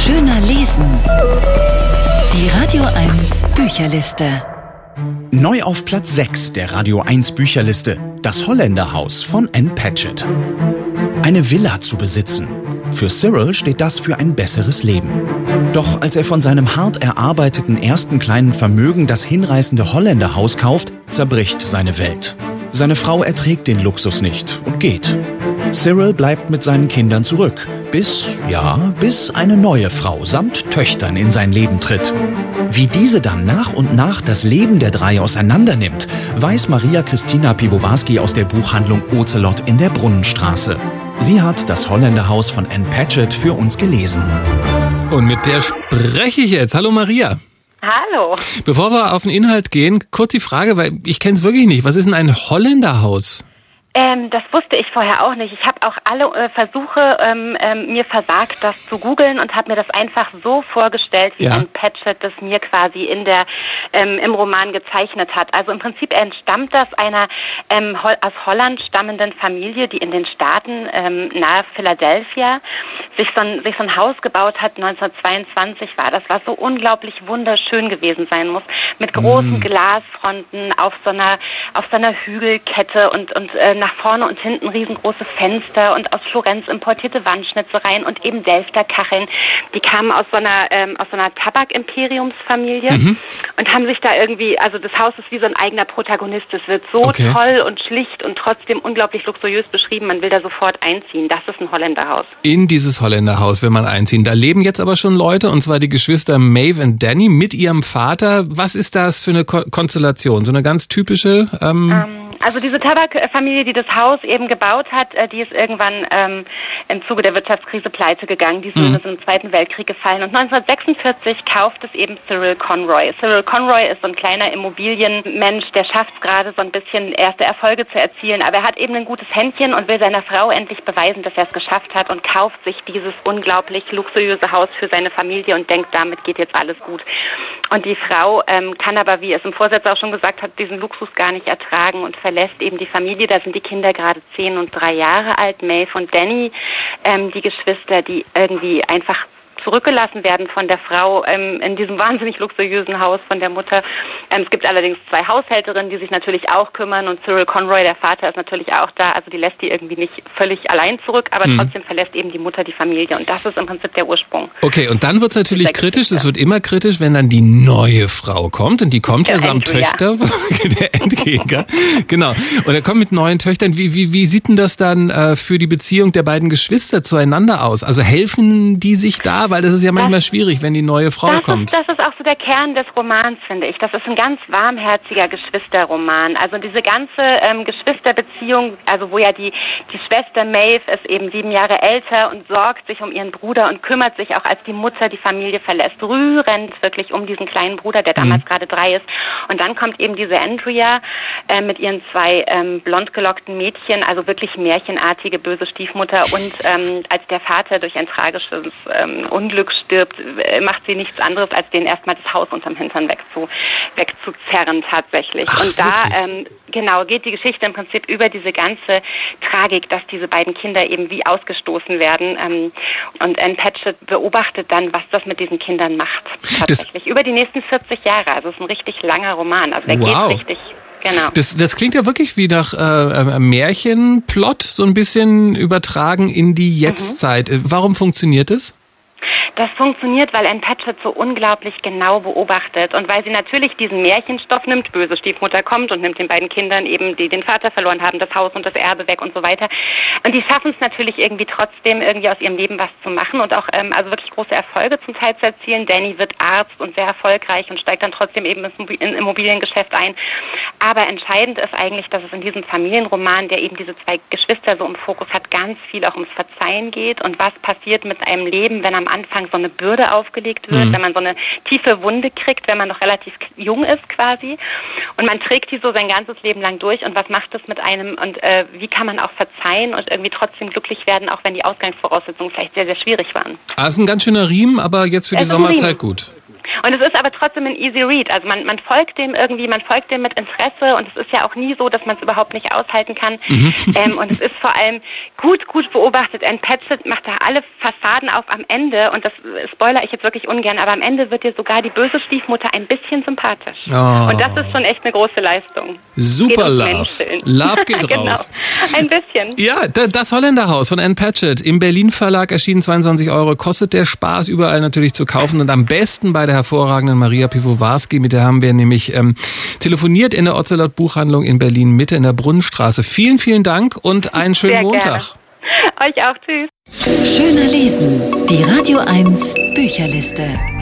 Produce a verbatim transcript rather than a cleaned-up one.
Schöner lesen. Die Radio eins Bücherliste. Neu auf Platz sechs der Radio eins Bücherliste. Das Holländerhaus von Ann Patchett. Eine Villa zu besitzen. Für Cyril steht das für ein besseres Leben. Doch als er von seinem hart erarbeiteten ersten kleinen Vermögen das hinreißende Holländerhaus kauft, zerbricht seine Welt. Seine Frau erträgt den Luxus nicht und geht. Cyril bleibt mit seinen Kindern zurück, bis, ja, bis eine neue Frau samt Töchtern in sein Leben tritt. Wie diese dann nach und nach das Leben der drei auseinandernimmt, weiß Maria Christina Piwowarski aus der Buchhandlung Ocelot in der Brunnenstraße. Sie hat das Holländerhaus von Ann Patchett für uns gelesen. Und mit der spreche ich jetzt. Hallo Maria. Hallo. Bevor wir auf den Inhalt gehen, kurz die Frage, weil ich kenne es wirklich nicht. Was ist denn ein Holländerhaus? Ähm, das wusste ich vorher auch nicht. Ich habe auch alle äh, Versuche ähm, ähm, mir versagt, das zu googeln und habe mir das einfach so vorgestellt, wie ja. Ann Patchett das mir quasi in der ähm, im Roman gezeichnet hat. Also im Prinzip entstammt das einer ähm, Ho- aus Holland stammenden Familie, die in den Staaten ähm, nahe Philadelphia sich so, ein, sich so ein Haus gebaut hat. neunzehnhundertzweiundzwanzig war das, was so unglaublich wunderschön gewesen sein muss, mit großen mm. Glasfronten auf so einer auf so einer Hügelkette und und äh, nach vorne und hinten riesengroße Fenster und aus Florenz importierte Wandschnitzereien und eben Delfter Kacheln. Die kamen aus so einer ähm, aus so einer Tabakimperiumsfamilie mhm. und haben sich da irgendwie, also das Haus ist wie so ein eigener Protagonist. Es wird so okay. toll und schlicht und trotzdem unglaublich luxuriös beschrieben. Man will da sofort einziehen. Das ist ein Holländerhaus. In dieses Holländerhaus will man einziehen. Da leben jetzt aber schon Leute, und zwar die Geschwister Maeve und Danny mit ihrem Vater. Was ist das für eine Ko- Konstellation? So eine ganz typische... Ähm ähm, also diese Tabakfamilie, die das Haus eben gebaut hat, die ist irgendwann ähm, im Zuge der Wirtschaftskrise pleite gegangen. Die Söhne mhm. sind im Zweiten Weltkrieg gefallen. Und neunzehnhundertsechsundvierzig kauft es eben Cyril Conroy. Cyril Conroy ist so ein kleiner Immobilienmensch, der schafft es gerade so ein bisschen erste Erfolge zu erzielen. Aber er hat eben ein gutes Händchen und will seiner Frau endlich beweisen, dass er es geschafft hat, und kauft sich dieses unglaublich luxuriöse Haus für seine Familie und denkt, damit geht jetzt alles gut. Und die Frau ähm, kann aber, wie es im Vorsatz auch schon gesagt hat, diesen Luxus gar nicht ertragen und verlässt eben die Familie. Da sind die Kinder gerade zehn und drei Jahre alt, Maeve und Danny, ähm, die Geschwister, die irgendwie einfach zurückgelassen werden von der Frau ähm, in diesem wahnsinnig luxuriösen Haus von der Mutter. Ähm, es gibt allerdings zwei Haushälterinnen, die sich natürlich auch kümmern, und Cyril Conroy, der Vater, ist natürlich auch da. Also die lässt die irgendwie nicht völlig allein zurück, aber mhm. trotzdem verlässt eben die Mutter die Familie, und das ist im Prinzip der Ursprung. Okay, und dann wird es natürlich kritisch, es wird immer kritisch, wenn dann die neue Frau kommt, und die kommt der ja samt Töchter, der Endgegner, genau, und er kommt mit neuen Töchtern. Wie, wie, wie sieht denn das dann äh, für die Beziehung der beiden Geschwister zueinander aus? Also helfen die sich da? Weil das ist ja manchmal das, schwierig, wenn die neue Frau das kommt. Ist, das ist auch so der Kern des Romans, finde ich. Das ist ein ganz warmherziger Geschwisterroman. Also diese ganze ähm, Geschwisterbeziehung, also wo ja die, die Schwester Maeve ist eben sieben Jahre älter und sorgt sich um ihren Bruder und kümmert sich auch, als die Mutter die Familie verlässt, rührend wirklich um diesen kleinen Bruder, der damals mhm. gerade drei ist. Und dann kommt eben diese Andrea äh, mit ihren zwei ähm, blond gelockten Mädchen, also wirklich märchenartige böse Stiefmutter. Und ähm, als der Vater durch ein tragisches ähm, Unglück stirbt, macht sie nichts anderes, als denen erstmal das Haus unterm Hintern wegzu, wegzuzerren tatsächlich. Ach, und da ähm, genau geht die Geschichte im Prinzip über diese ganze Tragik, dass diese beiden Kinder eben wie ausgestoßen werden. Ähm, und Ann Patchett beobachtet dann, was das mit diesen Kindern macht. Tatsächlich. Das über die nächsten vierzig Jahre. Also es ist ein richtig langer Roman. Also der wow. geht richtig... Genau. Das, das klingt ja wirklich wie nach äh, Märchenplot, so ein bisschen übertragen in die Jetztzeit. Mhm. Warum funktioniert es? Das funktioniert, weil Ann Patchett so unglaublich genau beobachtet und weil sie natürlich diesen Märchenstoff nimmt, böse Stiefmutter kommt und nimmt den beiden Kindern eben, die den Vater verloren haben, das Haus und das Erbe weg und so weiter. Und die schaffen es natürlich irgendwie trotzdem, irgendwie aus ihrem Leben was zu machen und auch ähm, also wirklich große Erfolge zum Teil zu erzielen. Danny wird Arzt und sehr erfolgreich und steigt dann trotzdem eben ins Immobiliengeschäft ein. Aber entscheidend ist eigentlich, dass es in diesem Familienroman, der eben diese zwei Geschwister so im Fokus hat, ganz viel auch ums Verzeihen geht und was passiert mit einem Leben, wenn am Anfang so eine Bürde aufgelegt wird, mhm. wenn man so eine tiefe Wunde kriegt, wenn man noch relativ jung ist quasi. Und man trägt die so sein ganzes Leben lang durch. Und was macht das mit einem? Und äh, wie kann man auch verzeihen und irgendwie trotzdem glücklich werden, auch wenn die Ausgangsvoraussetzungen vielleicht sehr, sehr schwierig waren? Ah, ist ein ganz schöner Riemen, aber jetzt für die Sommerzeit gut. Und es ist aber trotzdem ein easy read. Also man, man folgt dem irgendwie, man folgt dem mit Interesse und es ist ja auch nie so, dass man es überhaupt nicht aushalten kann. Mhm. Ähm, und es ist vor allem gut, gut beobachtet. Ann Patchett macht da alle Fassaden auf am Ende und das spoilere ich jetzt wirklich ungern, aber am Ende wird dir sogar die böse Stiefmutter ein bisschen sympathisch. Oh. Und das ist schon echt eine große Leistung. Super Love. Love geht genau. raus. Ein bisschen. Ja, das Holländerhaus von Ann Patchett im Berlin Verlag erschienen, zweiundzwanzig Euro, kostet der Spaß, überall natürlich zu kaufen und am besten bei der hervorragenden Maria Piwowarski, mit der haben wir nämlich ähm, telefoniert in der Ocelot Buchhandlung in Berlin Mitte in der Brunnenstraße. Vielen, vielen Dank und einen schönen Sehr Montag. Gerne. Euch auch, tschüss. Schöner lesen, die Radio eins Bücherliste.